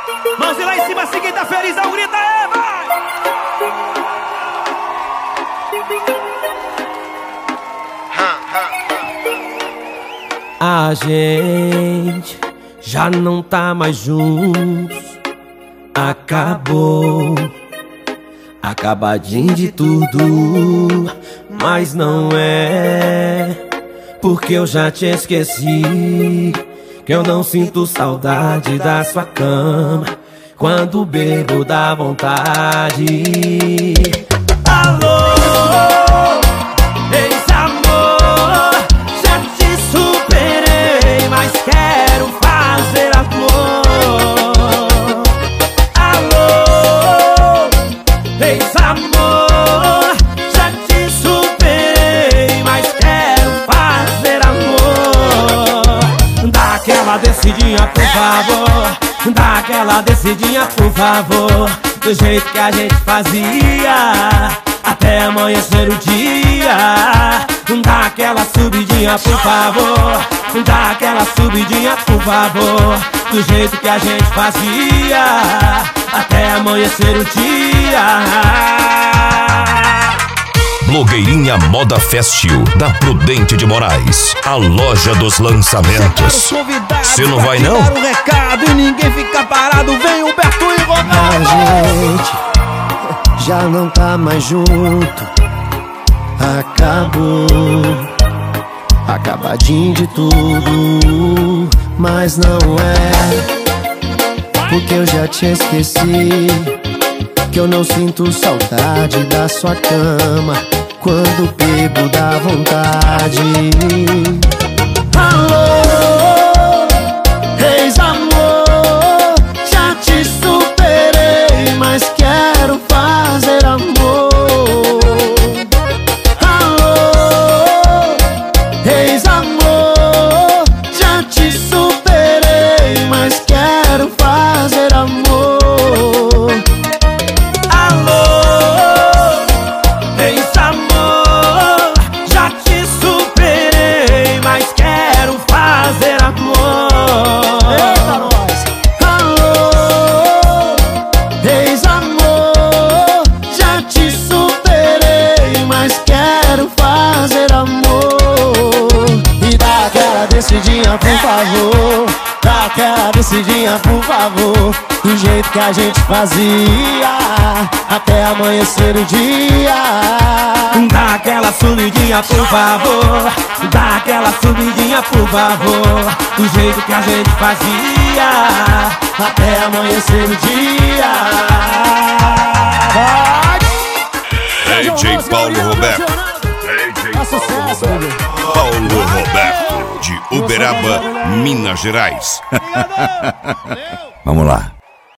Mãozinha lá em cima, assim quem tá feliz, dá um grito aí, vai! A gente já não tá mais juntos. Acabou, acabadinho de tudo. Mas não é porque eu já te esqueci, que eu não sinto saudade da sua cama. Quando bebo dá vontade. Alô, ex-amor, já te superei, mas quero fazer amor. Alô, ex-amor, já te superei, mas quero fazer amor. Dá aquela descidinha, por favor. Dá aquela descidinha, por favor, do jeito que a gente fazia, até amanhecer o dia. Dá aquela subidinha, por favor. Dá aquela subidinha, por favor, do jeito que a gente fazia, até amanhecer o dia. Blogueirinha Moda Festival da Prudente de Moraes, a loja dos lançamentos. Você não vai não? Um recado e ninguém fica parado, vem Humberto e Ronaldo. A gente já não tá mais junto. Acabou, acabadinho de tudo. Mas não é porque eu já te esqueci, que eu não sinto saudade da sua cama. Quando bebo dá vontade. Alô, ex-amor, já te superei, mas quero fazer amor. Alô, ex-amor, já te superei, mas quero fazer amor. Descidinha, por favor, dá aquela descidinha, por favor, do jeito que a gente fazia, até amanhecer o dia. Dá aquela subidinha, por favor. Dá aquela subidinha, por favor, do jeito que a gente fazia, até amanhecer o dia. DJ Paulo Roberto. Paulo Roberto, de Uberaba, Minas Gerais. Vamos lá.